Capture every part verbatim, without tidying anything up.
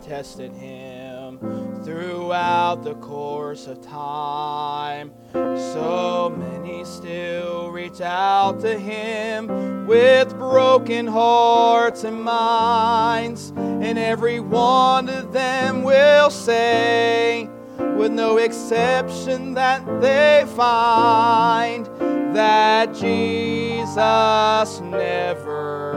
tested him throughout the course of time. So many still reach out to him with broken hearts and minds, and every one of them will say, with no exception, that they find that Jesus never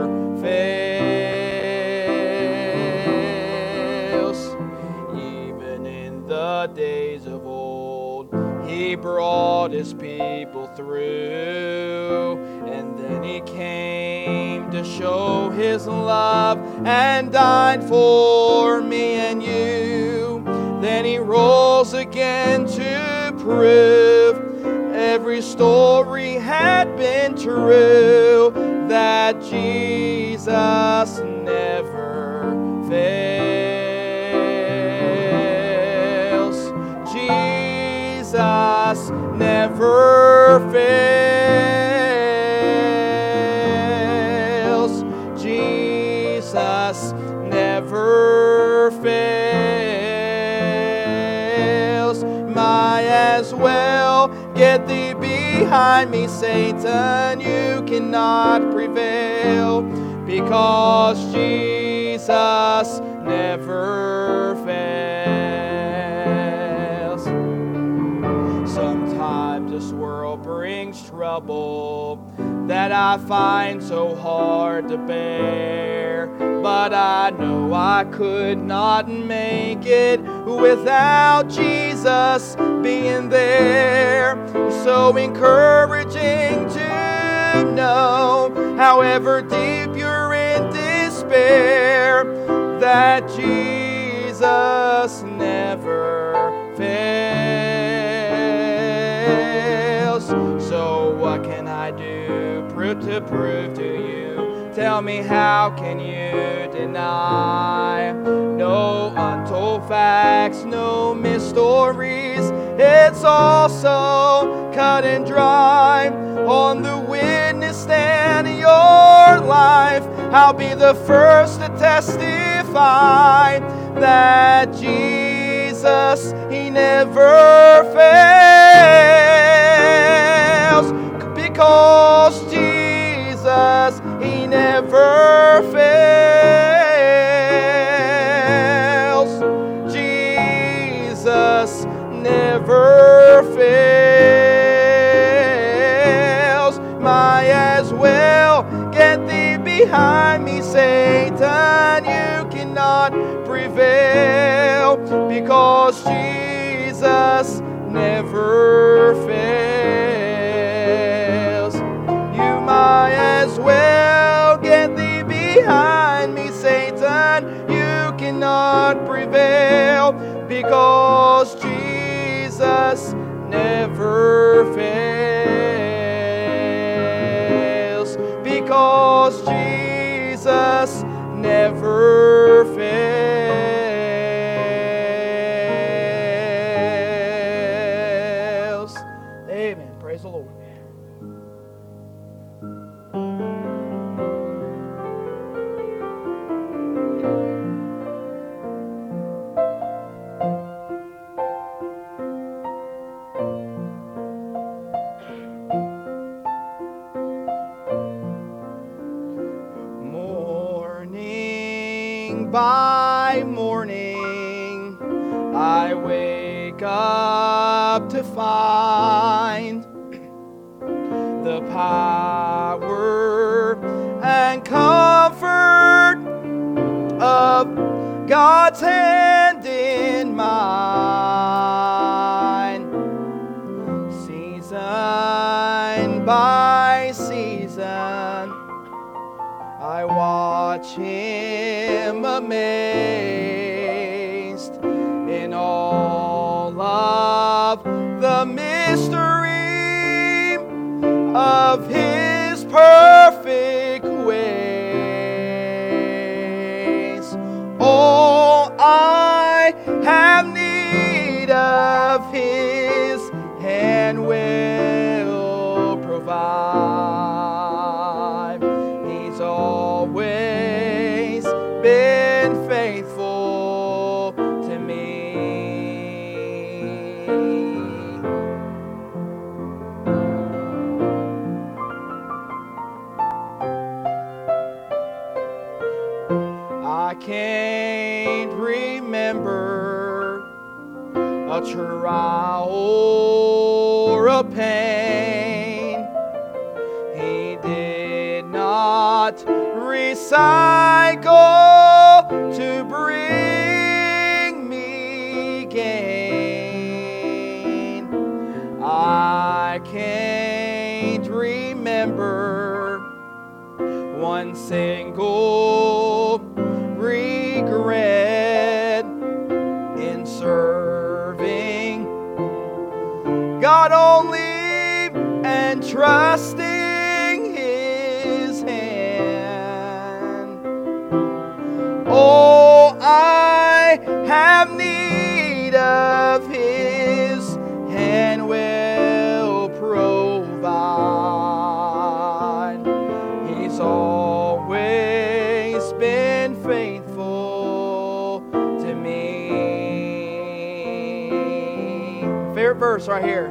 fails. Even in the days of old, he brought his people through, and then he came to show his love and died for me and you. Then he rose again to prove every story had been true, that Jesus never fails. Jesus never fails. Jesus never fails. Might as well get thee behind me, Satan, you cannot prevail, because Jesus never fails. Sometimes this world brings trouble that I find so hard to bear, but I know I could not make it without Jesus being there. So encouraging to know, however deep you're in despair, that Jesus never fails. So what can I do prove to prove to you? Tell me, how can you deny? No untold facts, no mysteries, it's all so cut and dry. On the witness stand in your life, I'll be the first to testify that Jesus, he never fails. Because Jesus, he never fails. Jesus never fails. Might as well get thee behind me, Satan, you cannot prevail, because Jesus never fails. You might as well get thee behind me, Satan, you cannot prevail, because Jesus never fails. Because Jesus never fails. Amen. Praise the Lord. By morning, I wake up to find the power and comfort of God's hand in mine. Season by season, I watch him amazed in all of the mystery of his perfect ways. All I have need of his hand will provide. He's always been faithful trial or a pain. He did not recycle to bring me gain. I can't remember one single regret in serving God only and trusting His hand. Oh, I have need of His hand will provide. He's always been faithful to me. Favorite verse right here.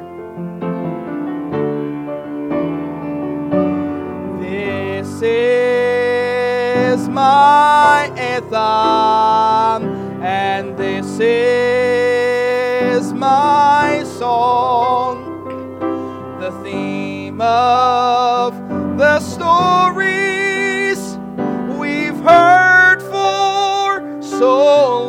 This is my anthem, and this is my song, the theme of the stories we've heard for so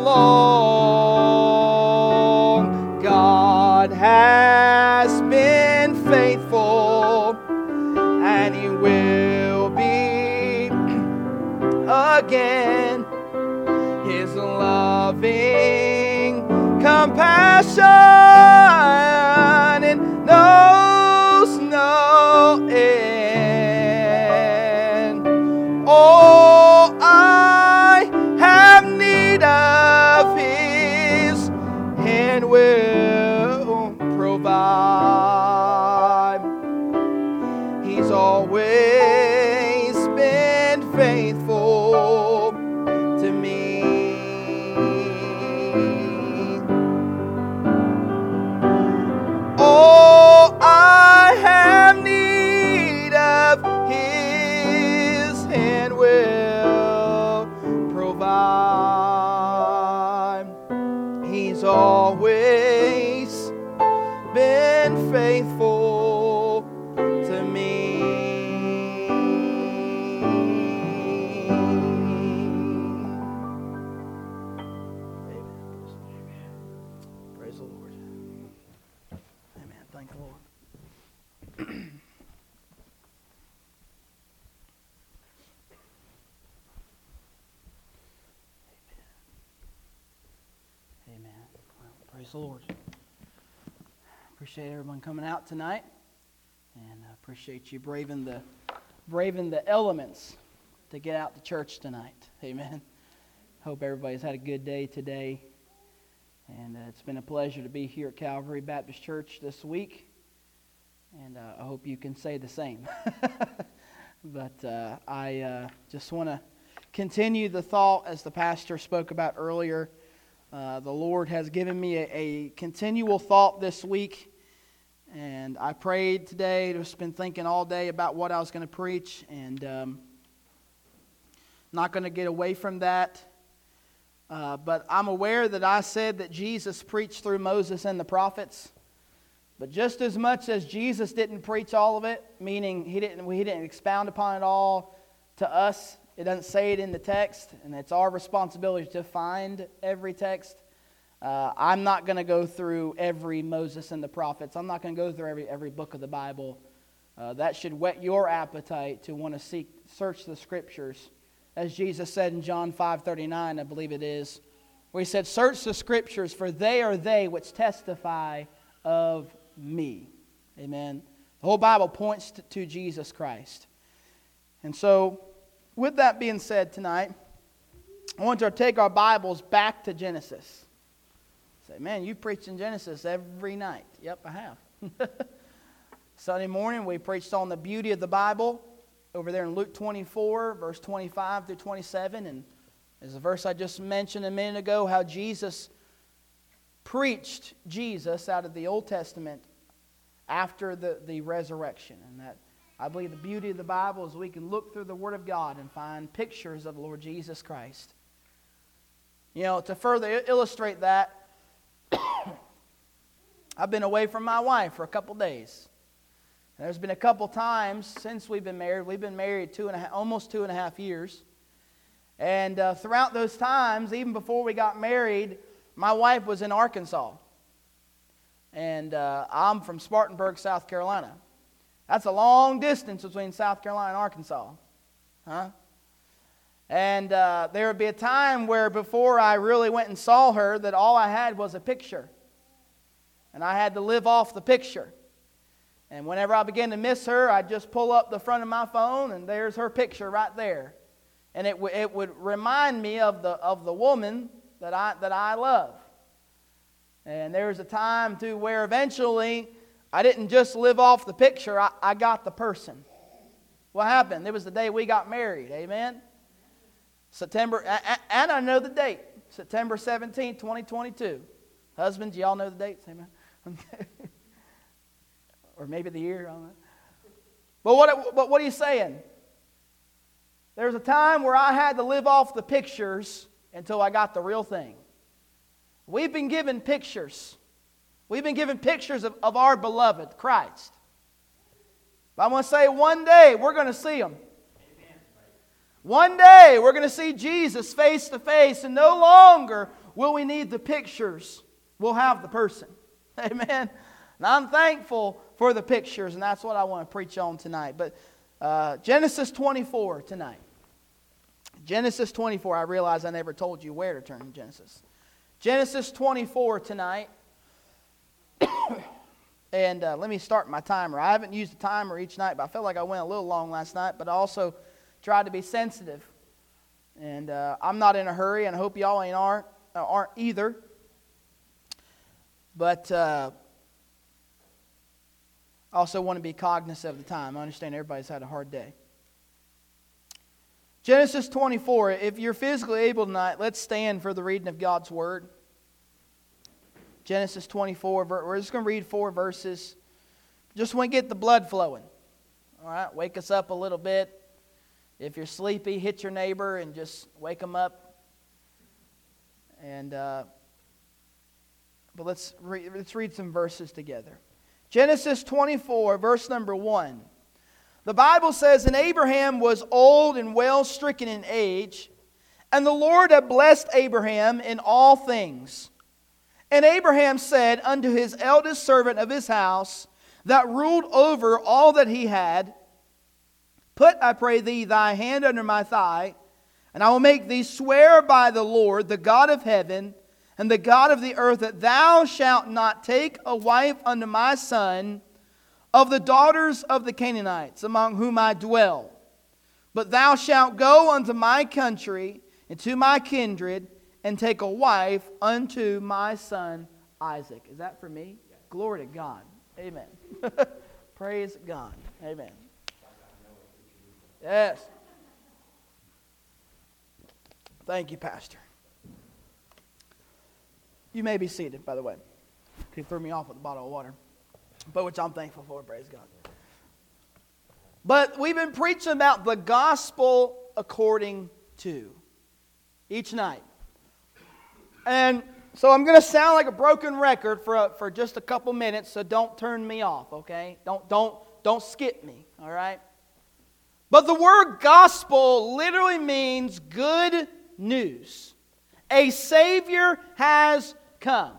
long. God has been faithful, and He will be again. His loving compassion and knows no end. Oh, I have need of His hand will provide. He's always been faithful to me. Oh, I have need of His hand will provide. He's always been faithful to me. Praise the Lord. Amen. Thank the Lord. Amen. Well, praise the Lord. Appreciate everyone coming out tonight, and I appreciate you braving the braving the elements to get out to church tonight. Amen. Hope everybody's had a good day today, and uh, it's been a pleasure to be here at Calvary Baptist Church this week, and uh, I hope you can say the same. But uh, I uh, just want to continue the thought as the pastor spoke about earlier. Uh, the Lord has given me a, a continual thought this week, and I prayed today. I've just been thinking all day about what I was going to preach, and um, not going to get away from that. Uh, but I'm aware that I said that Jesus preached through Moses and the prophets. But just as much as Jesus didn't preach all of it, meaning he didn't, he didn't expound upon it all to us, it doesn't say it in the text, and it's our responsibility to find every text. Uh, I'm not going to go through every Moses and the prophets. I'm not going to go through every every book of the Bible. Uh, that should whet your appetite to want to seek, search the Scriptures. As Jesus said in John five thirty-nine, I believe it is, where He said, "Search the Scriptures, for they are they which testify of me." Amen. The whole Bible points to, to Jesus Christ. And so, with that being said tonight, I want to take our Bibles back to Genesis. Say, man, you preach in Genesis every night. Yep, I have. Sunday morning, we preached on the beauty of the Bible over there in Luke twenty-four, verse twenty-five through twenty-seven. And there's a verse I just mentioned a minute ago, how Jesus preached Jesus out of the Old Testament after the, the resurrection. And that I believe the beauty of the Bible is we can look through the Word of God and find pictures of the Lord Jesus Christ. You know, to further illustrate that, I've been away from my wife for a couple days. And there's been a couple times since we've been married. We've been married two and a half, almost two and a half years. And uh, throughout those times, even before we got married, my wife was in Arkansas. And uh, I'm from Spartanburg, South Carolina. That's a long distance between South Carolina and Arkansas. Huh? And uh, there would be a time where before I really went and saw her, that all I had was a picture. And I had to live off the picture. And whenever I began to miss her, I'd just pull up the front of my phone, and there's her picture right there. And it, w- it would remind me of the of the woman that I that I love. And there was a time to where eventually I didn't just live off the picture, I, I got the person. What happened? It was the day we got married, amen? September, and I know the date, September seventeenth, twenty twenty-two. Husbands, y'all know the dates, amen? Or maybe the year, I don't know. But what, but what are you saying? There was a time where I had to live off the pictures until I got the real thing. We've been given pictures. We've been given pictures of, of our beloved, Christ. But I'm going to say one day we're going to see Him. One day we're going to see Jesus face to face, and no longer will we need the pictures. We'll have the person. Amen. And I'm thankful for the pictures, and that's what I want to preach on tonight. But uh, Genesis twenty-four tonight. Genesis twenty-four. I realize I never told you where to turn in Genesis. Genesis twenty-four tonight. And uh, let me start my timer. I haven't used a timer each night, but I felt like I went a little long last night. But I also tried to be sensitive. And uh, I'm not in a hurry, and I hope y'all ain't aren't, uh, aren't either. But uh, I also want to be cognizant of the time. I understand everybody's had a hard day. Genesis twenty-four. If you're physically able tonight, let's stand for the reading of God's Word. Genesis twenty-four. We're just going to read four verses. Just want to get the blood flowing. All right, wake us up a little bit. If you're sleepy, hit your neighbor and just wake them up. And uh, but let's re- let's read some verses together. Genesis twenty-four, verse number one. The Bible says, "And Abraham was old and well stricken in age, and the Lord had blessed Abraham in all things. And Abraham said unto his eldest servant of his house, that ruled over all that he had, Put, I pray thee, thy hand under my thigh, and I will make thee swear by the Lord, the God of heaven, and the God of the earth, that thou shalt not take a wife unto my son of the daughters of the Canaanites, among whom I dwell. But thou shalt go unto my country, and to my kindred, and take a wife unto my son Isaac." Is that for me? Yeah. Glory to God. Amen. Praise God. Amen. Yes. Thank you, Pastor. You may be seated, by the way. He threw me off with a bottle of water, but which I'm thankful for, praise God. But we've been preaching about the gospel according to each night. And so I'm going to sound like a broken record for a, for just a couple minutes, so don't turn me off, okay? Don't don't don't skip me, all right? But the word gospel literally means good news. A Savior has come.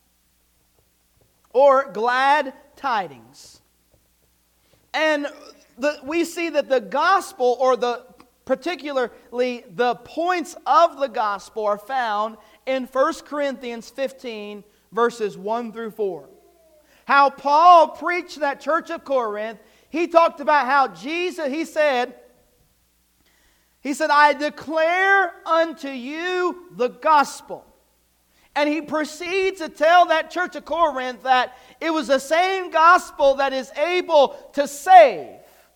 Or glad tidings. And the, we see that the gospel, or the particularly the points of the gospel, are found in First Corinthians fifteen, verses one through four. How Paul preached that church of Corinth. He talked about how Jesus, he said, he said, "I declare unto you the gospel." And he proceeds to tell that church of Corinth that it was the same gospel that is able to save.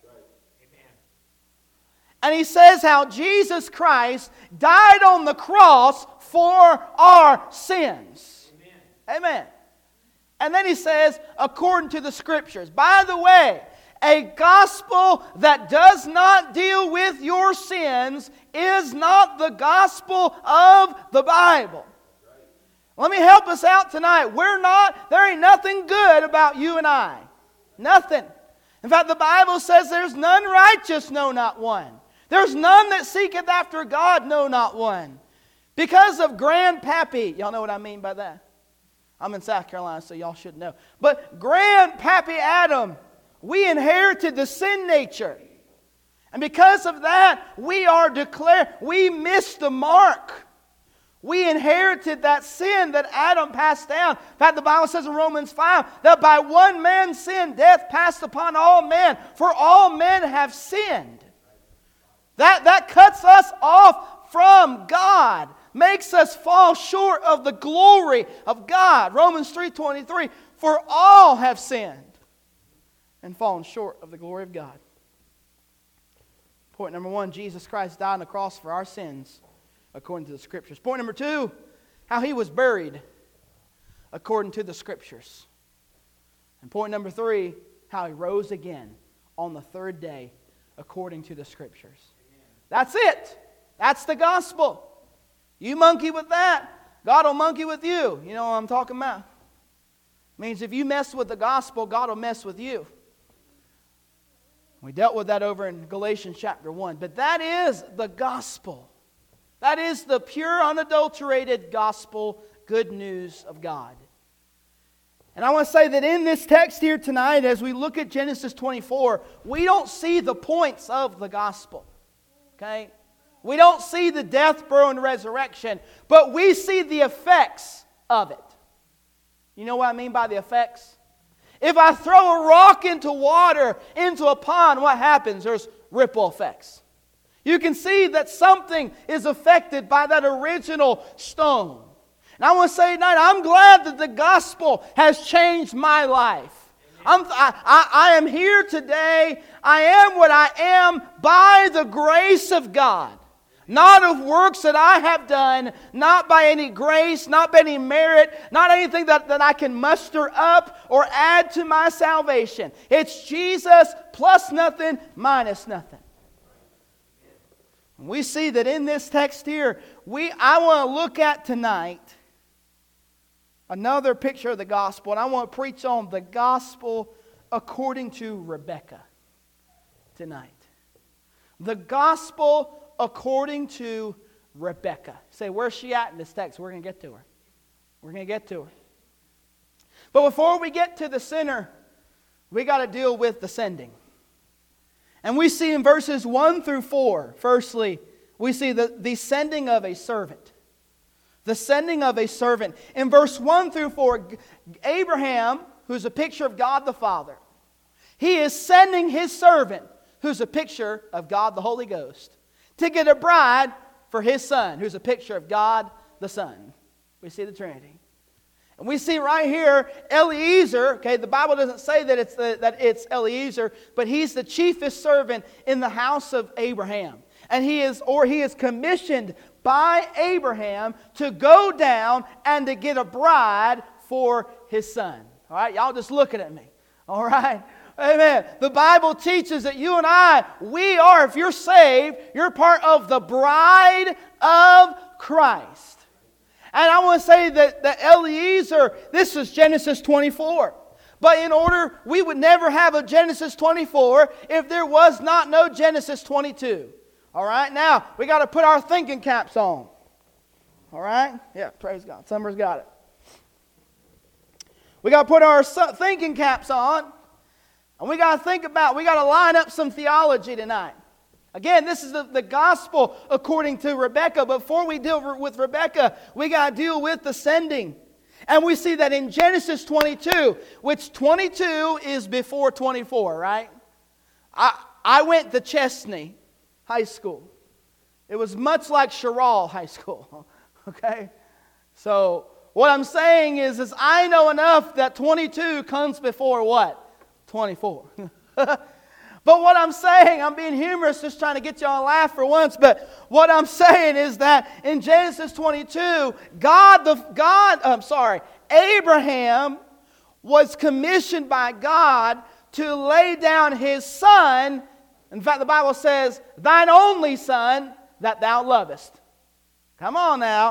And he says how Jesus Christ died on the cross for our sins. Amen. Amen. And then he says, according to the Scriptures. By the way, a gospel that does not deal with your sins is not the gospel of the Bible. Let me help us out tonight. We're not, there ain't nothing good about you and I. Nothing. In fact, the Bible says there's none righteous, no, not one. There's none that seeketh after God, no, not one. Because of Grandpappy, y'all know what I mean by that? I'm in South Carolina, so y'all should know. But Grandpappy Adam, we inherited the sin nature. And because of that, we are declared, we missed the mark. We inherited that sin that Adam passed down. In fact, the Bible says in Romans five that by one man's sin, death passed upon all men, for all men have sinned. That, that cuts us off from God, makes us fall short of the glory of God. Romans three twenty-three, for all have sinned and fallen short of the glory of God. Point number one, Jesus Christ died on the cross for our sins, according to the Scriptures. Point number two, how He was buried, according to the Scriptures. And point number three, how He rose again on the third day, according to the Scriptures. That's it. That's the gospel. You monkey with that, God will monkey with you. You know what I'm talking about? Means if you mess with the gospel, God will mess with you. We dealt with that over in Galatians chapter one. But that is the gospel. That is the pure, unadulterated gospel, good news of God. And I want to say that in this text here tonight, as we look at Genesis twenty-four, we don't see the points of the gospel. Okay? We don't see the death, burial, and resurrection, but we see the effects of it. You know what I mean by the effects? If I throw a rock into water, into a pond, what happens? There's ripple effects. You can see that something is affected by that original stone. And I want to say tonight, I'm glad that the gospel has changed my life. I'm, I, I, I am here today. I am what I am by the grace of God. Not of works that I have done, not by any grace, not by any merit, not anything that, that I can muster up or add to my salvation. It's Jesus plus nothing, minus nothing. We see that in this text here, we I want to look at tonight another picture of the gospel, and I want to preach on the gospel according to Rebekah tonight. The gospel according to Rebekah. Say, where's she at in this text? We're going to get to her. We're going to get to her. But before we get to the sinner, we got to deal with the sending. And we see in verses one through four, firstly, we see the, the sending of a servant. The sending of a servant. In verse one through four, Abraham, who's a picture of God the Father, he is sending his servant, who's a picture of God the Holy Ghost, to get a bride for his son, who's a picture of God the Son. We see the Trinity. And we see right here Eliezer. Okay, the Bible doesn't say that it's the, that it's Eliezer, but he's the chiefest servant in the house of Abraham. And he is, or he is commissioned by Abraham to go down and to get a bride for his son. All right, y'all just looking at me. All right. Amen. The Bible teaches that you and I, we are, if you're saved, you're part of the bride of Christ. And I want to say that, that Eliezer, this is Genesis twenty-four. But in order, we would never have a Genesis twenty-four if there was not no Genesis twenty-two. All right, now we got to put our thinking caps on. All right? Yeah, praise God. Summer's got it. We got to put our thinking caps on. And we got to think about, we got to line up some theology tonight. Again, this is the, the gospel according to Rebekah. Before we deal with Rebekah, we got to deal with the sending. And we see that in Genesis twenty-two, which twenty-two is before twenty-four, right? I, I went to Chesney High School. It was much like Sherrall High School, okay? So what I'm saying is, is I know enough that twenty-two comes before what? twenty-four. But what I'm saying, I'm being humorous, just trying to get y'all to laugh for once, but what I'm saying is that in Genesis twenty-two, God, the God, I'm sorry, Abraham was commissioned by God to lay down his son. In fact, the Bible says, thine only son that thou lovest. Come on now.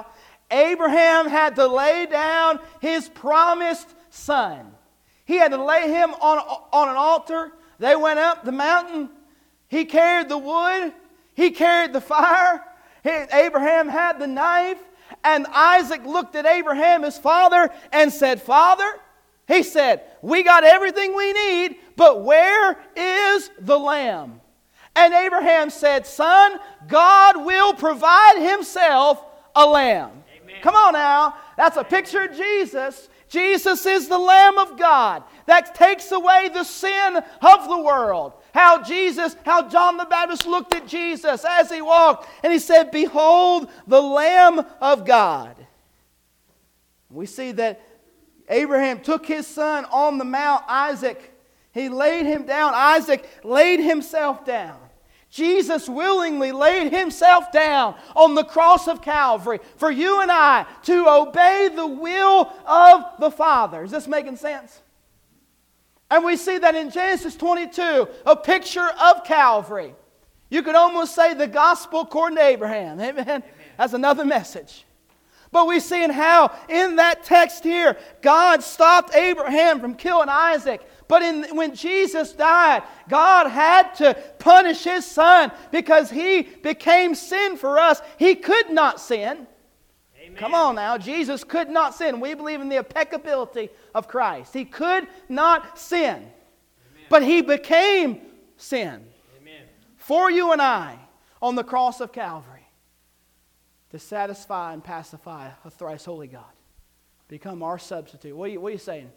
Abraham had to lay down his promised son. He had to lay him on, on an altar. They went up the mountain. He carried the wood. He carried the fire. He, Abraham had the knife. And Isaac looked at Abraham, his father, and said, Father, he said, we got everything we need, but where is the lamb? And Abraham said, Son, God will provide himself a lamb. Amen. Come on now. That's a picture of Jesus. Jesus is the Lamb of God that takes away the sin of the world. How Jesus, how John the Baptist looked at Jesus as he walked and he said, Behold the Lamb of God. We see that Abraham took his son on the mount, Isaac. He laid him down. Isaac laid himself down. Jesus willingly laid himself down on the cross of Calvary for you and I to obey the will of the Father. Is this making sense? And we see that in Genesis twenty-two, a picture of Calvary. You could almost say the gospel according to Abraham. Amen? Amen. That's another message. But we see in how in that text here, God stopped Abraham from killing Isaac. But in, when Jesus died, God had to punish His Son because He became sin for us. He could not sin. Amen. Come on now. Jesus could not sin. We believe in the impeccability of Christ. He could not sin. Amen. But He became sin. Amen. For you and I on the cross of Calvary to satisfy and pacify a thrice holy God. Become our substitute. What are you, what are you saying?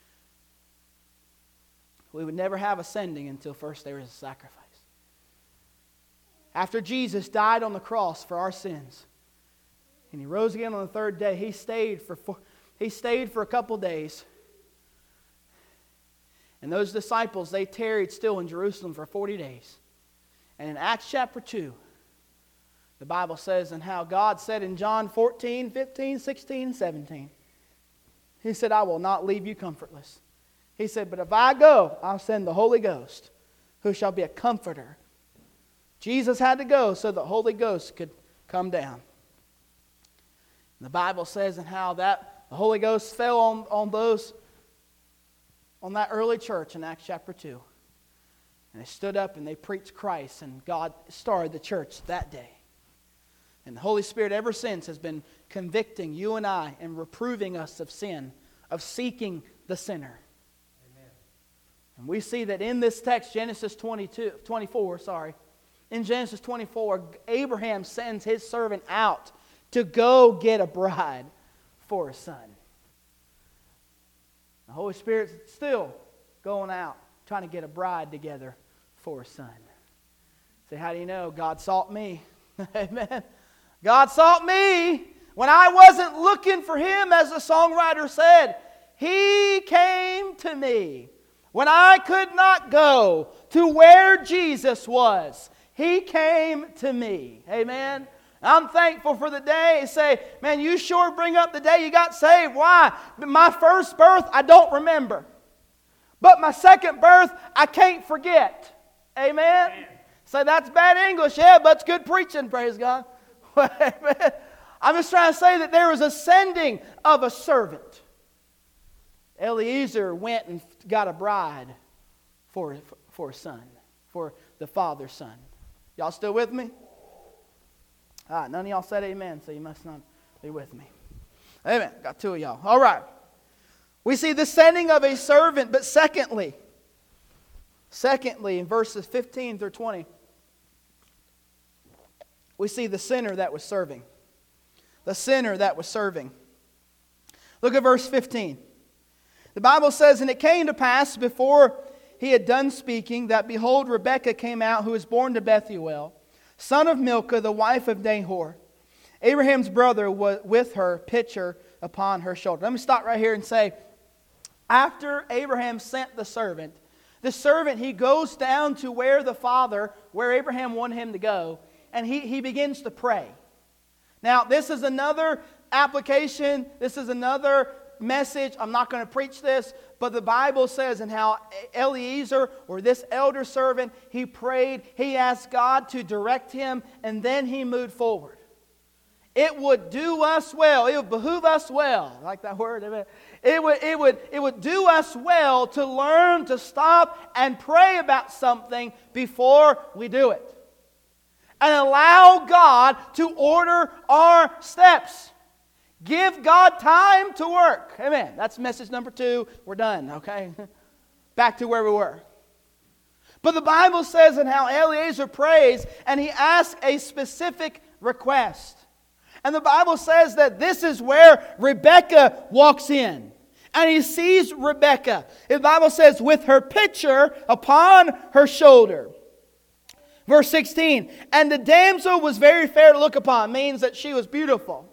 We would never have ascending until first there was a sacrifice. After Jesus died on the cross for our sins, and He rose again on the third day, He stayed for four, He stayed for a couple days. And those disciples, they tarried still in Jerusalem for forty days. And in Acts chapter two, the Bible says, and how God said in John fourteen, fifteen, sixteen, seventeen, He said, I will not leave you comfortless. He said, but if I go, I'll send the Holy Ghost, who shall be a comforter. Jesus had to go so the Holy Ghost could come down. And the Bible says and how that the Holy Ghost fell on, on those, on that early church in Acts chapter two. And they stood up and they preached Christ, and God started the church that day. And the Holy Spirit ever since has been convicting you and I and reproving us of sin, of seeking the sinner. And we see that in this text, Genesis twenty-two, twenty-four, sorry. In Genesis twenty-four, Abraham sends his servant out to go get a bride for his son. The Holy Spirit's still going out, trying to get a bride together for his son. Say, how do you know? God sought me. Amen. God sought me when I wasn't looking for Him, as the songwriter said. He came to me. When I could not go to where Jesus was, He came to me. Amen. I'm thankful for the day. Say, man, you sure bring up the day you got saved. Why? My first birth, I don't remember. But my second birth, I can't forget. Amen. Amen. Say, that's bad English. Yeah, but it's good preaching, praise God. Amen. I'm just trying to say that there was a sending of a servant. Eliezer went and got a bride for, for a son, for the father's son. Y'all still with me? All right, none of y'all said amen, so you must not be with me. Amen. Got two of y'all. All right. We see the sending of a servant, but secondly, secondly, in verses fifteen through twenty, we see the sinner that was serving. The sinner that was serving. Look at verse fifteen. The Bible says, and it came to pass before he had done speaking, that behold, Rebekah came out, who was born to Bethuel, son of Milcah, the wife of Nahor. Abraham's brother was with her, pitcher upon her shoulder. Let me stop right here and say, after Abraham sent the servant, the servant, he goes down to where the father, where Abraham wanted him to go, and he, he begins to pray. Now, this is another application. This is another message. I'm not going to preach this, but the Bible says in how Eliezer, or this elder servant, he prayed, he asked God to direct him, and then he moved forward. It would do us well. It would behoove us well. I like that word? It would, it, would, it would do us well to learn to stop and pray about something before we do it. And allow God to order our steps. Give God time to work. Amen. That's message number two. We're done, okay? Back to where we were. But the Bible says in how Eliezer prays, and he asks a specific request. And the Bible says that this is where Rebekah walks in. And he sees Rebekah. The Bible says, with her pitcher upon her shoulder. Verse sixteen, and the damsel was very fair to look upon. Means that she was beautiful.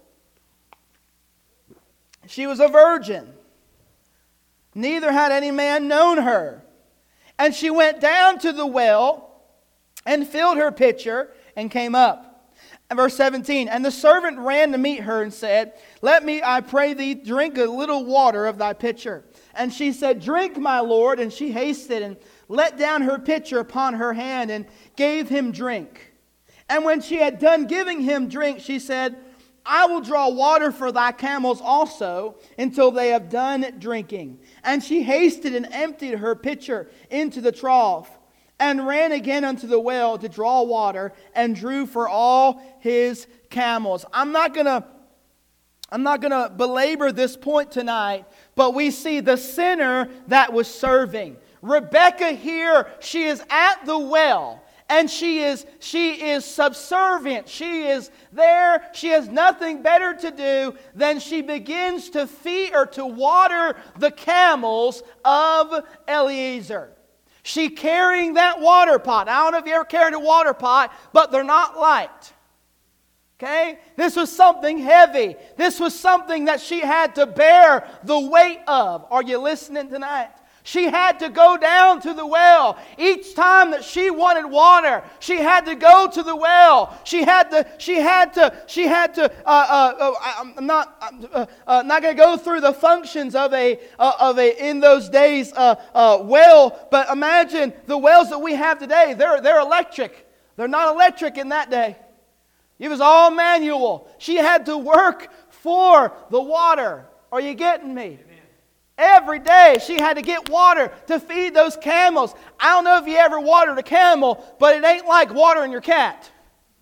She was a virgin. Neither had any man known her. And she went down to the well and filled her pitcher and came up. And verse seventeen, and the servant ran to meet her and said, let me, I pray thee, drink a little water of thy pitcher. And she said, drink, my lord. And she hasted and let down her pitcher upon her hand and gave him drink. And when she had done giving him drink, she said, I will draw water for thy camels also until they have done drinking. And she hasted and emptied her pitcher into the trough and ran again unto the well to draw water and drew for all his camels. I'm not going to I'm not going to belabor this point tonight, but we see the sinner that was serving. Rebekah here, she is at the well. And she is, she is subservient. She is there. She has nothing better to do than she begins to feed or to water the camels of Eliezer. She carrying that water pot. I don't know if you ever carried a water pot, but they're not light. Okay? This was something heavy. This was something that she had to bear the weight of. Are you listening tonight? She had to go down to the well. Each time that she wanted water, she had to go to the well. She had to, she had to, she had to, uh, uh, uh, I'm not, uh, uh, not going to go through the functions of a, uh, of a, in those days, uh, uh, well, but imagine the wells that we have today, they're, they're electric. They're not electric in that day. It was all manual. She had to work for the water. Are you getting me? Every day she had to get water to feed those camels. I don't know if you ever watered a camel, but it ain't like watering your cat.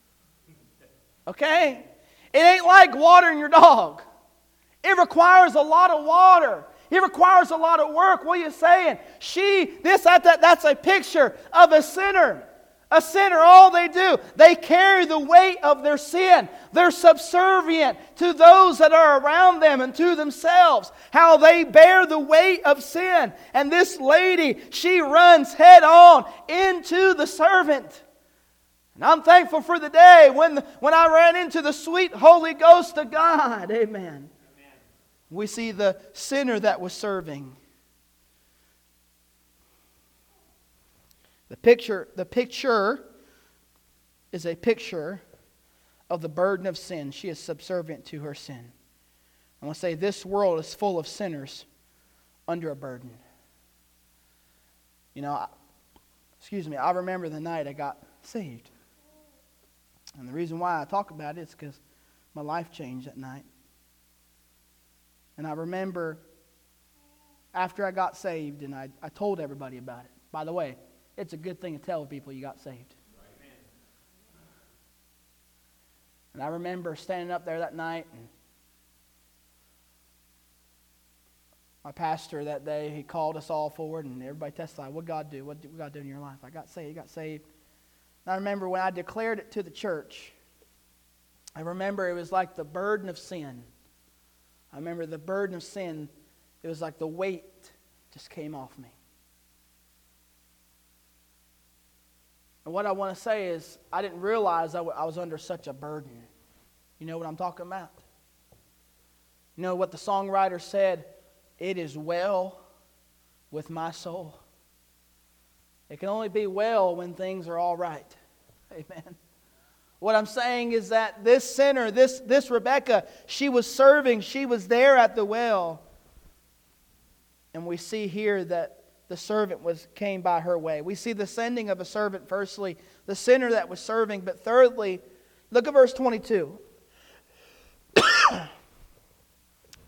Okay? It ain't like watering your dog. It requires a lot of water. It requires a lot of work. What are you saying? She, this, that, that, that's a picture of a sinner. A sinner, all they do, they carry the weight of their sin. They're subservient to those that are around them and to themselves. How they bear the weight of sin. And this lady, she runs head on into the servant. And I'm thankful for the day when, when I ran into the sweet Holy Ghost of God. Amen. Amen. We see the sinner that was serving. The picture, the picture is a picture of the burden of sin. She is subservient to her sin. I want to say this world is full of sinners under a burden. You know, I, excuse me, I remember the night I got saved. And the reason why I talk about it is because my life changed that night. And I remember after I got saved and I, I told everybody about it. By the way, it's a good thing to tell people you got saved. Amen. And I remember standing up there that night, and my pastor that day, he called us all forward, and everybody testified, what God do? What did God do in your life? I got saved, got saved. And I remember when I declared it to the church, I remember it was like the burden of sin. I remember the burden of sin, it was like the weight just came off me. And what I want to say is, I didn't realize I, w- I was under such a burden. You know what I'm talking about? You know what the songwriter said? It is well with my soul. It can only be well when things are all right. Amen. What I'm saying is that this sinner, this, this Rebekah, she was serving. She was there at the well. And we see here that the servant was came by her way. We see the sending of a servant, firstly, the sinner that was serving. But thirdly, look at verse twenty-two.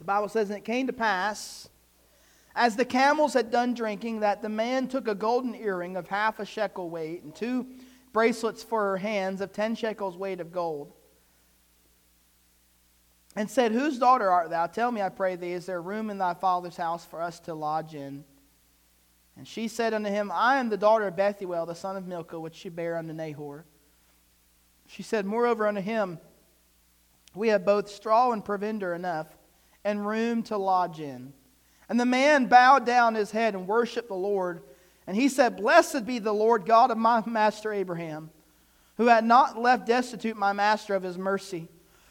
Bible says, and it came to pass, as the camels had done drinking, that the man took a golden earring of half a shekel weight, and two bracelets for her hands of ten shekels weight of gold, and said, Whose daughter art thou? Tell me, I pray thee, is there room in thy father's house for us to lodge in? And she said unto him, I am the daughter of Bethuel, the son of Milcah, which she bare unto Nahor. She said moreover unto him, We have both straw and provender enough, and room to lodge in. And the man bowed down his head and worshipped the Lord. And he said, Blessed be the Lord God of my master Abraham, who had not left destitute my master of his mercy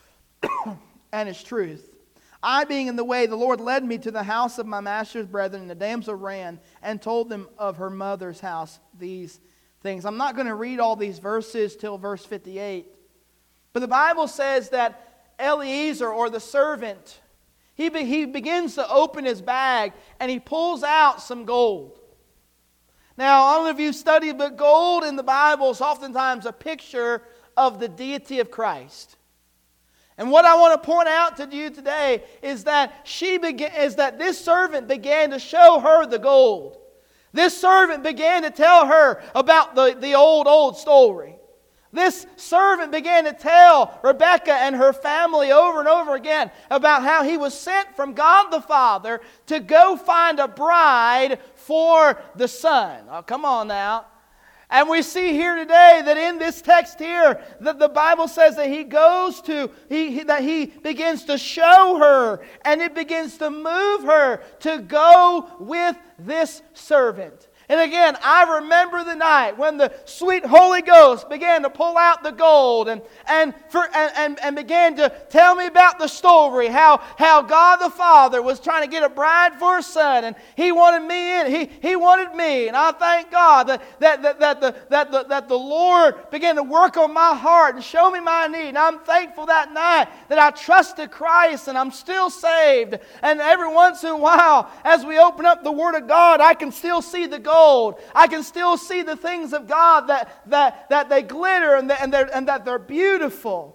and his truth. I being in the way, the Lord led me to the house of my master's brethren, and the damsel ran and told them of her mother's house these things. I'm not going to read all these verses till verse fifty-eight. But the Bible says that Eliezer, or the servant, he, be, he begins to open his bag and he pulls out some gold. Now, I don't know if you've studied, but gold in the Bible is oftentimes a picture of the deity of Christ. And what I want to point out to you today is that she began, is that this servant began to show her the gold. This servant began to tell her about the, the old, old story. This servant began to tell Rebekah and her family over and over again about how he was sent from God the Father to go find a bride for the son. Oh, come on now. And we see here today that in this text here, that the Bible says that he goes to, he, that he begins to show her, and it begins to move her to go with this servant. And again, I remember the night when the sweet Holy Ghost began to pull out the gold and and for and, and, and began to tell me about the story, how, how God the Father was trying to get a bride for His Son, and He wanted me in, He He wanted me. And I thank God that that that, that the that the that the Lord began to work on my heart and show me my need. And I'm thankful that night that I trusted Christ and I'm still saved. And every once in a while, as we open up the Word of God, I can still see the gold. I can still see the things of God that, that, that they glitter and, that, and, they're, and that they're beautiful.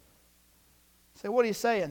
Say, what are you saying?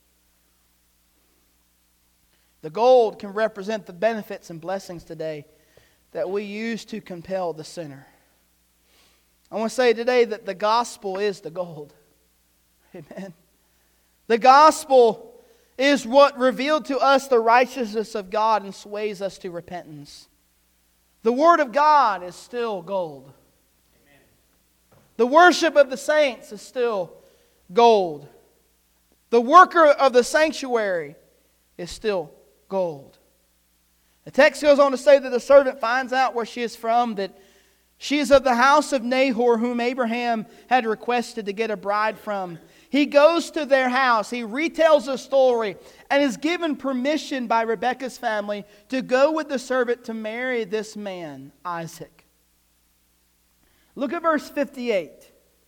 The gold can represent the benefits and blessings today that we use to compel the sinner. I want to say today that the gospel is the gold. Amen. The gospel is what revealed to us the righteousness of God and sways us to repentance. The Word of God is still gold. Amen. The worship of the saints is still gold. The worker of the sanctuary is still gold. The text goes on to say that the servant finds out where she is from, that she is of the house of Nahor, whom Abraham had requested to get a bride from. He goes to their house, he retells the story, and is given permission by Rebekah's family to go with the servant to marry this man, Isaac. Look at verse fifty-eight.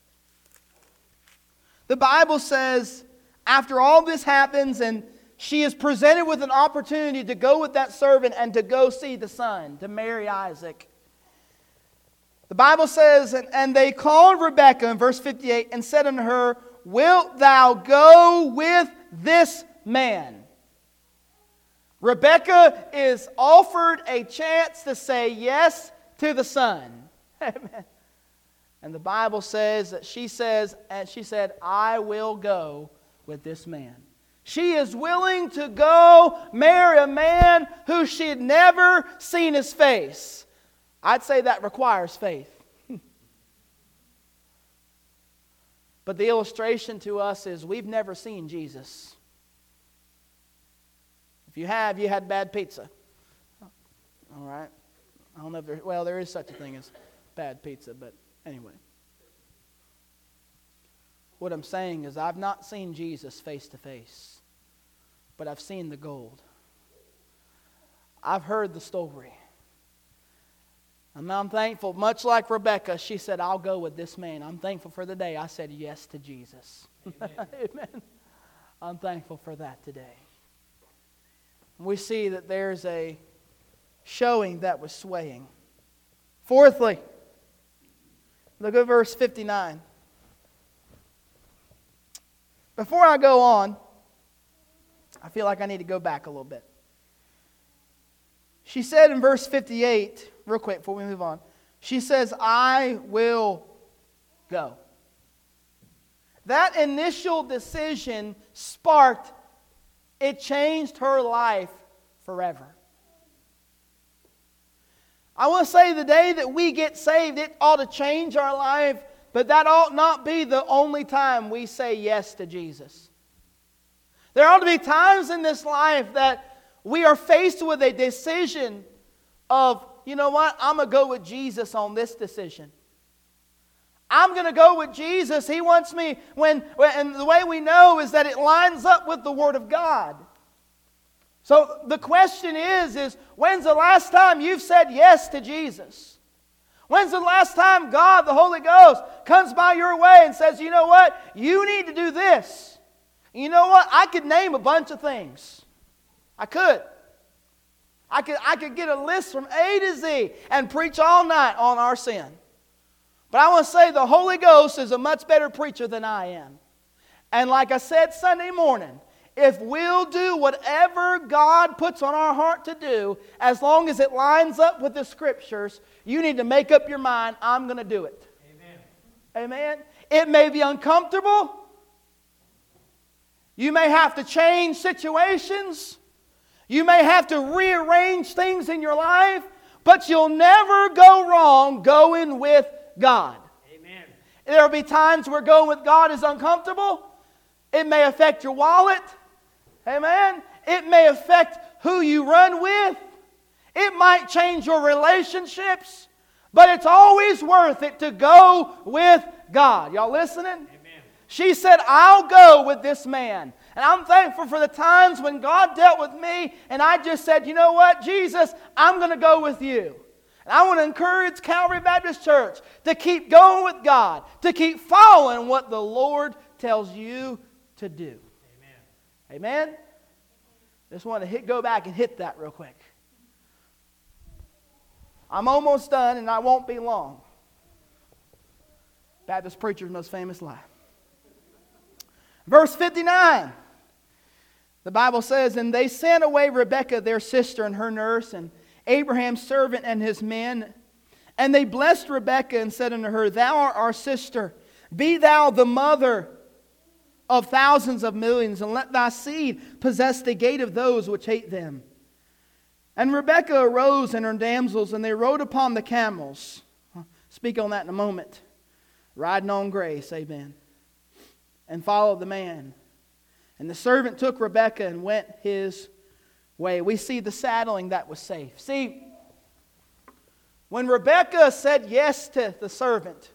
The Bible says, after all this happens and she is presented with an opportunity to go with that servant and to go see the son, to marry Isaac. The Bible says, and, and they called Rebekah in verse fifty-eight and said unto her, Wilt thou go with this man? Rebekah is offered a chance to say yes to the son. Amen. And the Bible says that she says, and she said, I will go with this man. She is willing to go marry a man who she had never seen his face. I'd say that requires faith. But the illustration to us is we've never seen Jesus. If you have, you had bad pizza. All right. I don't know if there, well, there is such a thing as bad pizza, but anyway. What I'm saying is I've not seen Jesus face to face, but I've seen the gold. I've heard the story. And I'm thankful, much like Rebekah, she said, I'll go with this man. I'm thankful for the day I said yes to Jesus. Amen. Amen. I'm thankful for that today. We see that there's a showing that was swaying. Fourthly, look at verse fifty-nine. Before I go on, I feel like I need to go back a little bit. She said in verse fifty-eight, real quick before we move on, she says, I will go. That initial decision sparked, it changed her life forever. I want to say the day that we get saved, it ought to change our life, but that ought not be the only time we say yes to Jesus. There ought to be times in this life that we are faced with a decision of, you know what, I'm going to go with Jesus on this decision. I'm going to go with Jesus. He wants me, when, and the way we know is that it lines up with the Word of God. So the question is, is when's the last time you've said yes to Jesus? When's the last time God, the Holy Ghost, comes by your way and says, you know what, you need to do this. You know what, I could name a bunch of things. I could. I could, I could get a list from A to Z and preach all night on our sin. But I want to say the Holy Ghost is a much better preacher than I am. And like I said Sunday morning, if we'll do whatever God puts on our heart to do, as long as it lines up with the Scriptures, you need to make up your mind, I'm going to do it. Amen. Amen. It may be uncomfortable. You may have to change situations. You may have to rearrange things in your life, but you'll never go wrong going with God. Amen. There will be times where going with God is uncomfortable. It may affect your wallet. Amen. It may affect who you run with. It might change your relationships. But it's always worth it to go with God. Y'all listening? Amen. She said, I'll go with this man. And I'm thankful for the times when God dealt with me and I just said, you know what, Jesus, I'm going to go with you. And I want to encourage Calvary Baptist Church to keep going with God, to keep following what the Lord tells you to do. Amen? Just want to hit, go back and hit that real quick. I'm almost done and I won't be long. Baptist preacher's most famous lie. Verse fifty-nine. The Bible says, and they sent away Rebekah, their sister, and her nurse, and Abraham's servant and his men. And they blessed Rebekah and said unto her, thou art our sister. Be thou the mother of thousands of millions, and let thy seed possess the gate of those which hate them. And Rebekah arose and her damsels, and they rode upon the camels. I'll speak on that in a moment. Riding on grace, amen. And followed the man. And the servant took Rebekah and went his way. We see the saddling that was safe. See, when Rebekah said yes to the servant,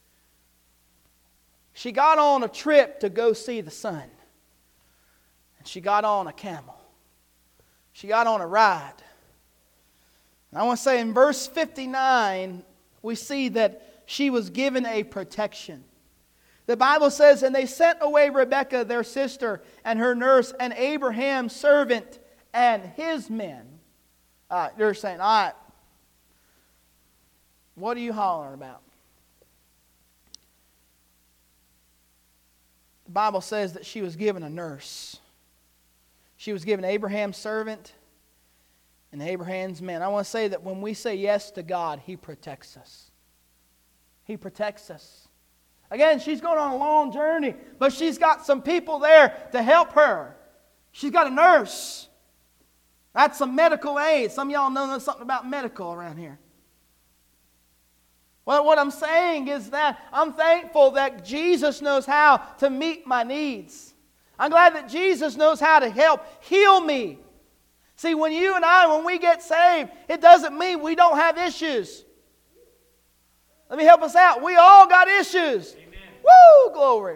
she got on a trip to go see the sun. And she got on a camel. She got on a ride. And I want to say in verse fifty-nine, we see that she was given a protection. The Bible says, and they sent away Rebekah, their sister, and her nurse, and Abraham's servant, and his men. All right, they're saying, all right, what are you hollering about? The Bible says that she was given a nurse. She was given Abraham's servant and Abraham's men. I want to say that when we say yes to God, He protects us. He protects us. Again, she's going on a long journey, but she's got some people there to help her. She's got a nurse. That's some medical aid. Some of y'all know something about medical around here. Well, what I'm saying is that I'm thankful that Jesus knows how to meet my needs. I'm glad that Jesus knows how to help heal me. See, when you and I, when we get saved, it doesn't mean we don't have issues. Let me help us out. We all got issues. Amen. Woo, glory.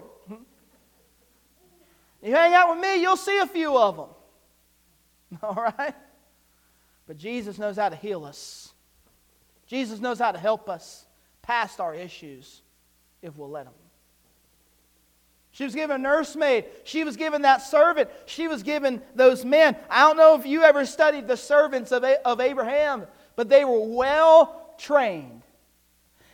You hang out with me, you'll see a few of them. All right? But Jesus knows how to heal us. Jesus knows how to help us past our issues if we'll let Him. She was given a nursemaid. She was given that servant. She was given those men. I don't know if you ever studied the servants of, of Abraham, but they were well trained.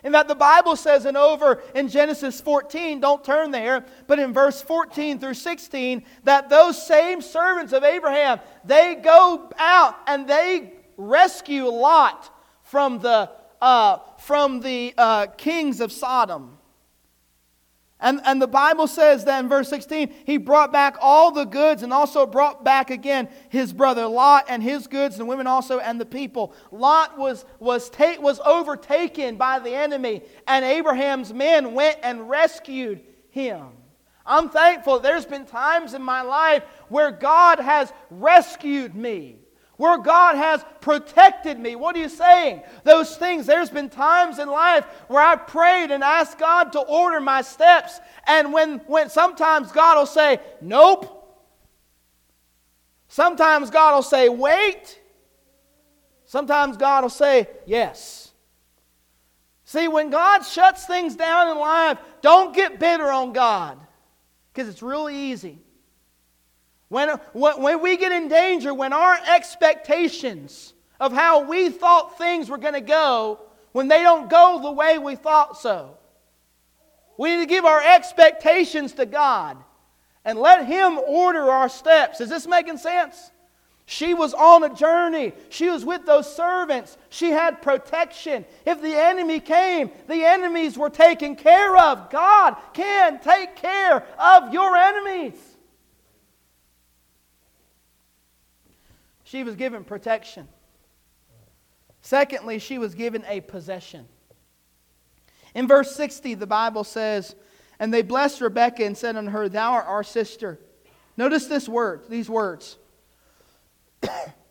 In fact, the Bible says, and over in Genesis fourteen, don't turn there, but in verse fourteen through sixteen, that those same servants of Abraham, they go out and they rescue Lot from the, uh, from the uh, kings of Sodom. And, and the Bible says that in verse sixteen, he brought back all the goods and also brought back again his brother Lot and his goods and women also and the people. Lot was, was, ta- was overtaken by the enemy, and Abraham's men went and rescued him. I'm thankful there's been times in my life where God has rescued me, where God has protected me. What are you saying? Those things, there's been times in life where I prayed and asked God to order my steps. And when, when sometimes God will say, nope. Sometimes God will say, wait. Sometimes God will say, yes. See, when God shuts things down in life, don't get bitter on God, because it's really easy. When, when we get in danger, when our expectations of how we thought things were going to go, when they don't go the way we thought so, we need to give our expectations to God and let Him order our steps. Is this making sense? She was on a journey. She was with those servants. She had protection. If the enemy came, the enemies were taken care of. God can take care of your enemies. She was given protection. Secondly, she was given a possession. In verse sixty, the Bible says, and they blessed Rebekah and said unto her, thou art our sister. Notice this word, these words. It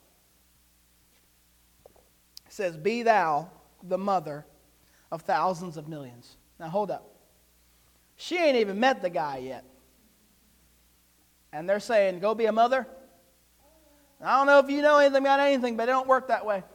says, be thou the mother of thousands of millions. Now hold up. She ain't even met the guy yet. And they're saying, go be a mother? I don't know if you know anything about anything, but it don't work that way.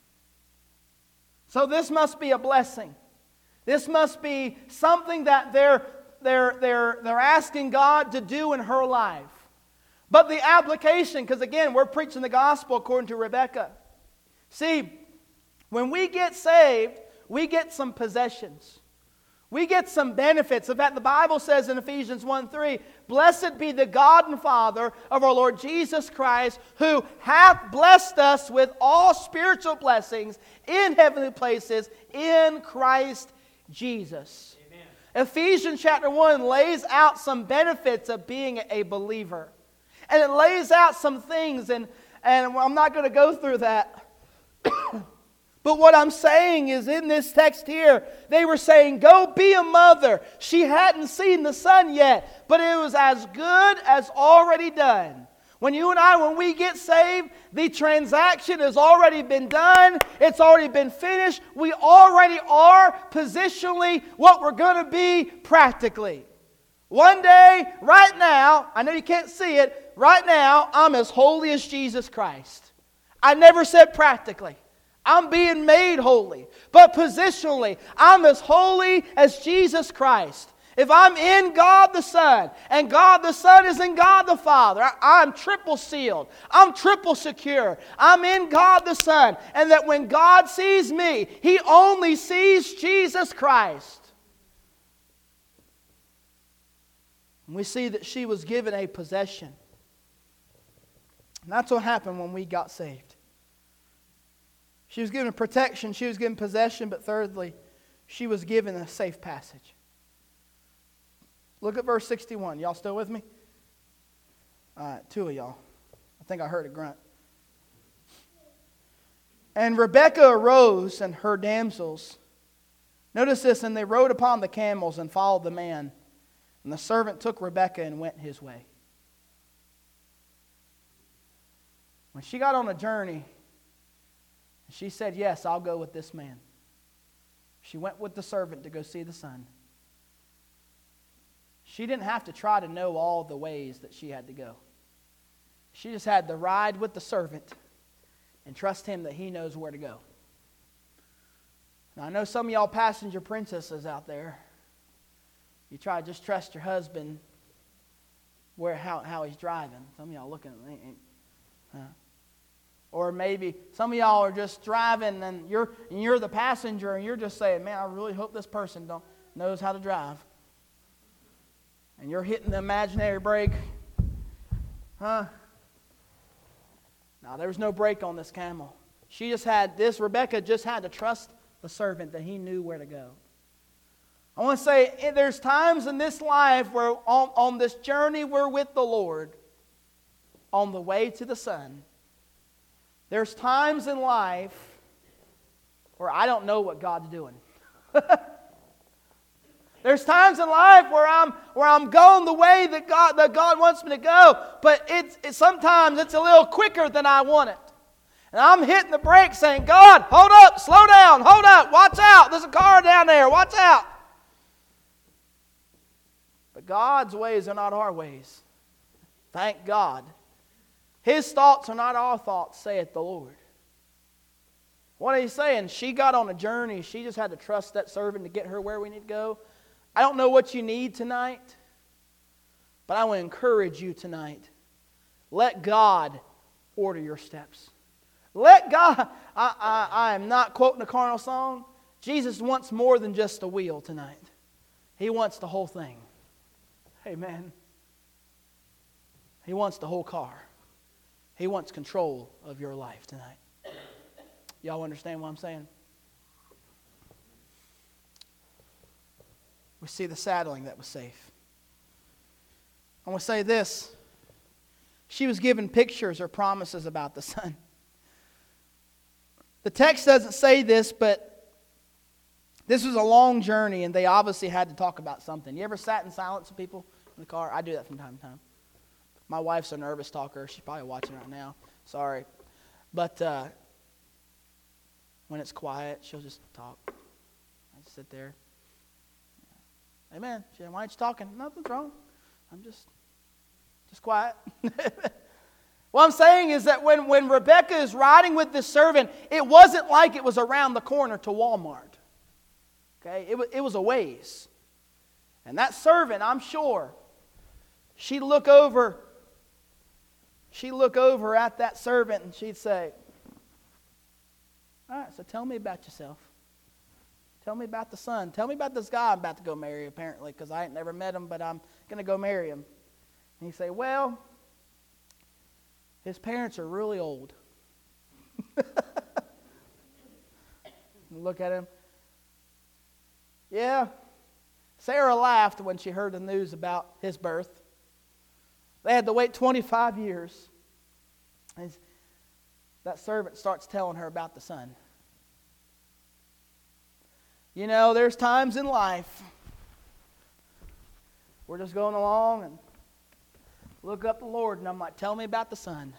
So this must be a blessing. This must be something that they're, they're, they're, they're asking God to do in her life. But the application, because again, we're preaching the gospel according to Rebekah. See, when we get saved, we get some possessions. We get some benefits. In fact, the Bible says in Ephesians one three, blessed be the God and Father of our Lord Jesus Christ, who hath blessed us with all spiritual blessings in heavenly places in Christ Jesus. Amen. Ephesians chapter one lays out some benefits of being a believer. And it lays out some things, and, and I'm not going to go through that. But what I'm saying is in this text here, they were saying, go be a mother. She hadn't seen the son yet, but it was as good as already done. When you and I, when we get saved, the transaction has already been done. It's already been finished. We already are positionally what we're going to be practically. One day, right now, I know you can't see it, right now, I'm as holy as Jesus Christ. I never said practically. I'm being made holy. But positionally, I'm as holy as Jesus Christ. If I'm in God the Son, and God the Son is in God the Father, I, I'm triple sealed. I'm triple secure. I'm in God the Son. And that when God sees me, He only sees Jesus Christ. And we see that she was given a possession. And that's what happened when we got saved. She was given protection, she was given possession, but thirdly, she was given a safe passage. Look at verse sixty-one. Y'all still with me? All right, two of y'all. I think I heard a grunt. And Rebekah arose and her damsels. Notice this, and they rode upon the camels and followed the man. And the servant took Rebekah and went his way. When she got on a journey, she said, yes, I'll go with this man. She went with the servant to go see the son. She didn't have to try to know all the ways that she had to go. She just had to ride with the servant and trust him that he knows where to go. Now, I know some of y'all passenger princesses out there, you try to just trust your husband where how, how he's driving. Some of y'all looking at me. Huh? Or maybe some of y'all are just driving and you're, and you're the passenger and you're just saying, man, I really hope this person don't, knows how to drive. And you're hitting the imaginary brake. Huh? No, there was no brake on this camel. She just had, this Rebecca just had to trust the servant that he knew where to go. I want to say there's times in this life where on, on this journey we're with the Lord, on the way to the sun, there's times in life where I don't know what God's doing. There's times in life where I'm where I'm going the way that God that God wants me to go, but it's, it's sometimes it's a little quicker than I want it. And I'm hitting the brakes saying, God, hold up, slow down, hold up, watch out. There's a car down there, watch out. But God's ways are not our ways. Thank God. His thoughts are not our thoughts, saith the Lord. What are you saying? She got on a journey. She just had to trust that servant to get her where we need to go. I don't know what you need tonight, but I want to encourage you tonight. Let God order your steps. Let God, I, I, I am not quoting a carnal song. Jesus wants more than just a wheel tonight. He wants the whole thing. Amen. He wants the whole car. He wants control of your life tonight. Y'all understand what I'm saying? We see the saddling that was safe. I want to say this. She was given pictures or promises about the son. The text doesn't say this, but this was a long journey and they obviously had to talk about something. You ever sat in silence with people in the car? I do that from time to time. My wife's a nervous talker. She's probably watching right now. Sorry. But uh, when it's quiet, she'll just talk. I just sit there. Amen. She said, why aren't you talking? Nothing's wrong. I'm just, just quiet. What I'm saying is that when, when Rebecca is riding with this servant, it wasn't like it was around the corner to Walmart. Okay? It was, it was a ways. And that servant, I'm sure, she'd look over, she'd look over at that servant and she'd say, all right, so tell me about yourself. Tell me about the son. Tell me about this guy I'm about to go marry, apparently, because I ain't never met him, but I'm going to go marry him. And he'd say, well, his parents are really old. Look at him. Yeah. Sarah laughed when she heard the news about his birth. They had to wait twenty-five years. And that servant starts telling her about the son. You know, there's times in life we're just going along and look up the Lord and I'm like, tell me about the son.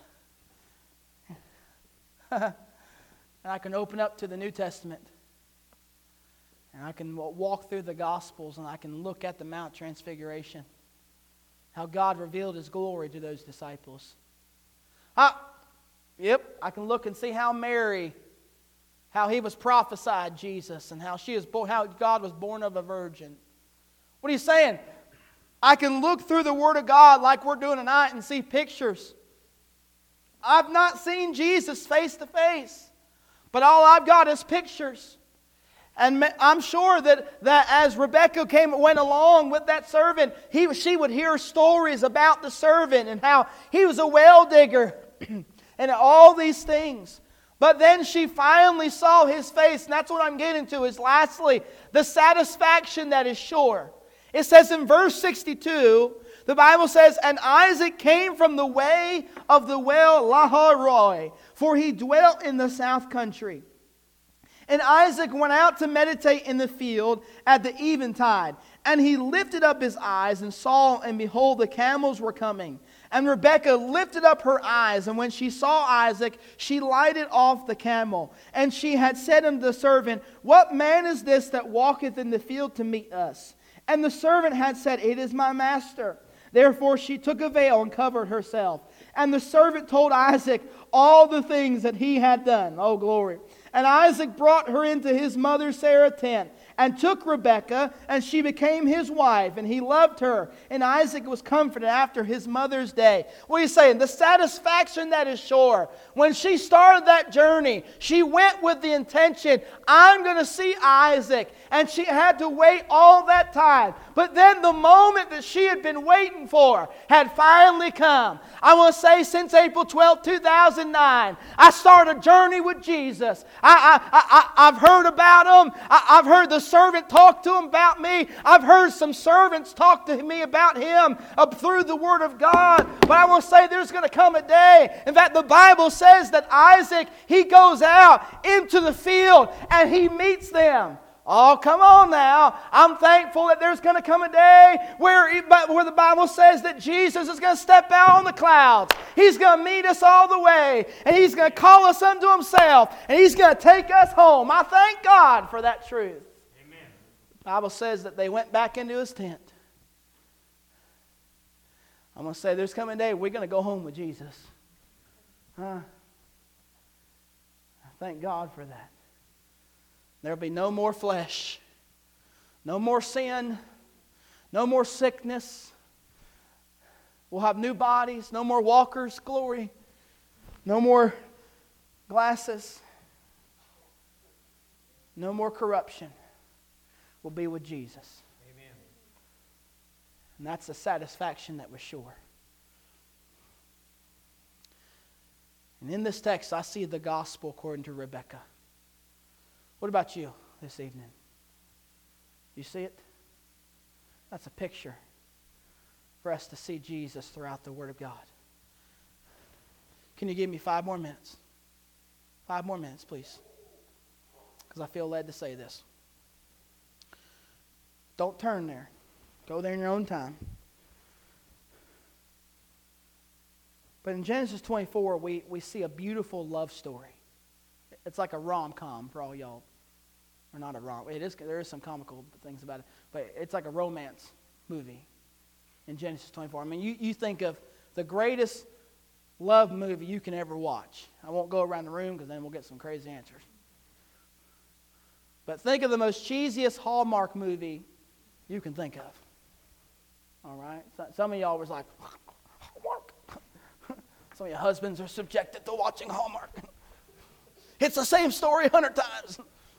And I can open up to the New Testament. And I can walk through the Gospels and I can look at the Mount Transfiguration. How God revealed His glory to those disciples. Ah, yep, I can look and see how Mary, how He was prophesied, Jesus, and how she is born, how God was born of a virgin. What are you saying? I can look through the Word of God like we're doing tonight and see pictures. I've not seen Jesus face to face, but all I've got is pictures. And I'm sure that, that as Rebecca came went along with that servant, he, she would hear stories about the servant and how he was a well digger and all these things. But then she finally saw his face, and that's what I'm getting to, is lastly, the satisfaction that is sure. It says in verse sixty-two, the Bible says, and Isaac came from the way of the well Lahairoi, for he dwelt in the south country. And Isaac went out to meditate in the field at the eventide. And he lifted up his eyes and saw, and behold, the camels were coming. And Rebekah lifted up her eyes, and when she saw Isaac, she lighted off the camel. And she had said unto the servant, what man is this that walketh in the field to meet us? And the servant had said, it is my master. Therefore she took a veil and covered herself. And the servant told Isaac all the things that he had done. Oh, glory. And Isaac brought her into his mother Sarah's tent. and took Rebekah, and she became his wife, and he loved her. And Isaac was comforted after his mother's day. What are you saying? The satisfaction that is sure. When she started that journey, she went with the intention, I'm going to see Isaac. And she had to wait all that time. But then the moment that she had been waiting for had finally come. I want to say since April twelfth, two thousand nine, I started a journey with Jesus. I, I, I, I've heard about Him. I, I've heard the servant talk to Him about me. I've heard some servants talk to me about Him up through the Word of God. But I want to say there's going to come a day. In fact, the Bible says that Isaac, he goes out into the field and he meets them. Oh, come on now. I'm thankful that there's going to come a day where, where the Bible says that Jesus is going to step out on the clouds. He's going to meet us all the way. And He's going to call us unto Himself. And He's going to take us home. I thank God for that truth. Amen. The Bible says that they went back into His tent. I'm going to say there's coming a day we're going to go home with Jesus. Huh? I thank God for that. There will be no more flesh, no more sin, no more sickness. We'll have new bodies, no more walkers, glory, no more glasses, no more corruption. We'll be with Jesus. Amen. And that's the satisfaction that was sure. And in this text, I see the gospel according to Rebekah. What about you this evening? You see it? That's a picture for us to see Jesus throughout the Word of God. Can you give me five more minutes? Five more minutes, please. Because I feel led to say this. Don't turn there. Go there in your own time. But in Genesis twenty-four, we, we see a beautiful love story. It's like a rom-com for all y'all. Or not a rom. It is. There is some comical things about it. But it's like a romance movie in Genesis twenty-four. I mean, you, you think of the greatest love movie you can ever watch. I won't go around the room because then we'll get some crazy answers. But think of the most cheesiest Hallmark movie you can think of. All right? Some of y'all was like, Hallmark. Some of your husbands are subjected to watching Hallmark. It's the same story a hundred times.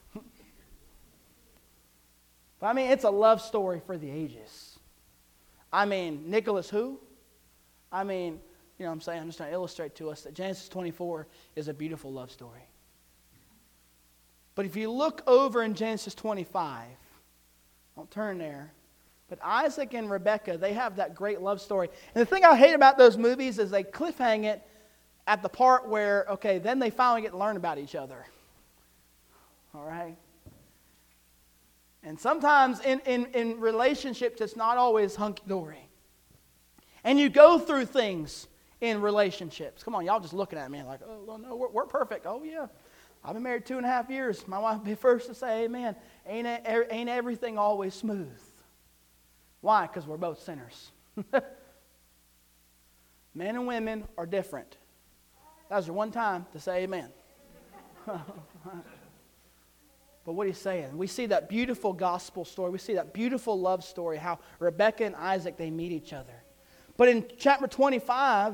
But I mean, it's a love story for the ages. I mean, Nicholas who? I mean, you know what I'm saying? I'm just trying to illustrate to us that Genesis twenty-four is a beautiful love story. But if you look over in Genesis twenty-five, don't turn there, but Isaac and Rebekah, they have that great love story. And the thing I hate about those movies is they cliffhang it at the part where, okay, then they finally get to learn about each other. All right? And sometimes in, in, in relationships, it's not always hunky-dory. And you go through things in relationships. Come on, y'all just looking at me like, oh, no, we're, we're perfect. Oh, yeah. I've been married two and a half years. My wife will be first to say amen. Ain't, it, ain't everything always smooth? Why? Because we're both sinners. Men and women are different. That was your one time to say amen. But what he's saying, we see that beautiful gospel story. We see that beautiful love story, how Rebekah and Isaac, they meet each other. But in chapter twenty-five,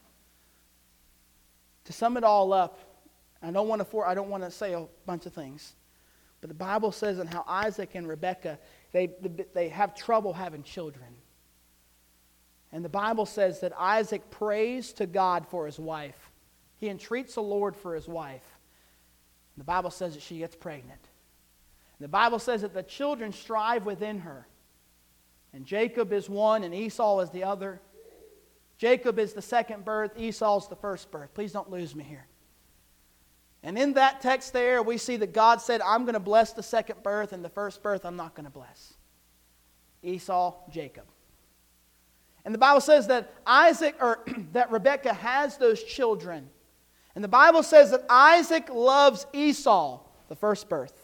to sum it all up, I don't want to for, I don't want to say a bunch of things, but the Bible says in how Isaac and Rebekah, they, they have trouble having children. And the Bible says that Isaac prays to God for his wife. He entreats the Lord for his wife. The Bible says that she gets pregnant. The Bible says that the children strive within her. And Jacob is one and Esau is the other. Jacob is the second birth, Esau is the first birth. Please don't lose me here. And in that text there, we see that God said, I'm going to bless the second birth, and the first birth I'm not going to bless. Esau, Jacob. And the Bible says that Isaac, or that Rebekah has those children. And the Bible says that Isaac loves Esau, the first birth,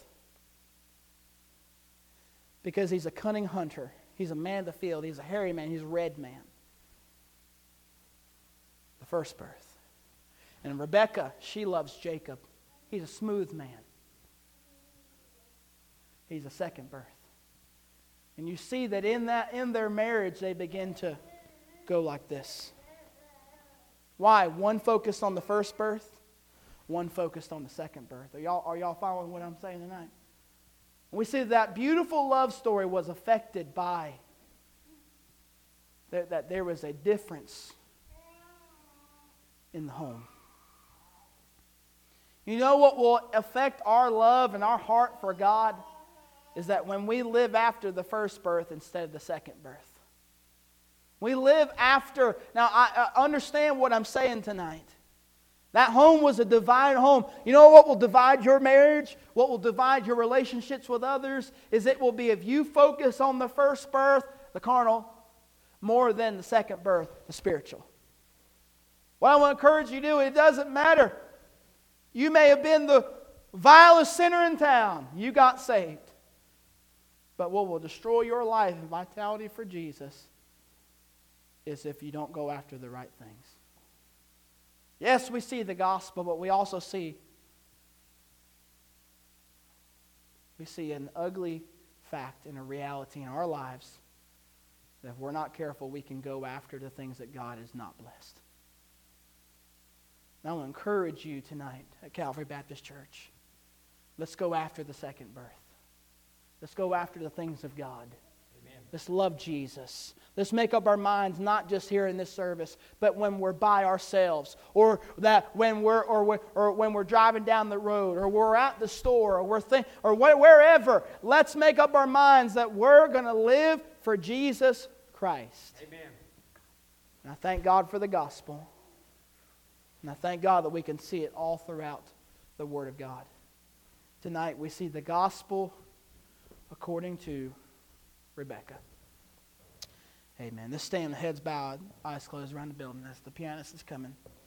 because he's a cunning hunter. He's a man of the field. He's a hairy man. He's a red man. The first birth. And Rebekah, she loves Jacob. He's a smooth man. He's a second birth. And you see that in that in their marriage they begin to go like this. Why? One focused on the first birth, one focused on the second birth. Are y'all, are y'all following what I'm saying tonight? We see that beautiful love story was affected by that, that there was a difference in the home. You know what will affect our love and our heart for God is that when we live after the first birth instead of the second birth. We live after. Now, I, I understand what I'm saying tonight. That home was a divided home. You know what will divide your marriage? What will divide your relationships with others? Is it will be if you focus on the first birth, the carnal, more than the second birth, the spiritual. What I want to encourage you to do, it doesn't matter. You may have been the vilest sinner in town. You got saved. But what will destroy your life and vitality for Jesus is if you don't go after the right things. Yes, we see the gospel, but we also see we see an ugly fact and a reality in our lives that if we're not careful, we can go after the things that God has not blessed. And I want to encourage you tonight at Calvary Baptist Church. Let's go after the second birth. Let's go after the things of God. Amen. Let's love Jesus. Let's make up our minds not just here in this service, but when we're by ourselves, or that when we're or, we're, or when we're driving down the road, or we're at the store, or we're think, or wherever. Let's make up our minds that we're going to live for Jesus Christ. Amen. And I thank God for the gospel, and I thank God that we can see it all throughout the Word of God. Tonight we see the gospel according to Rebecca. Amen. Let's stand, heads bowed, eyes closed around the building as the pianist is coming.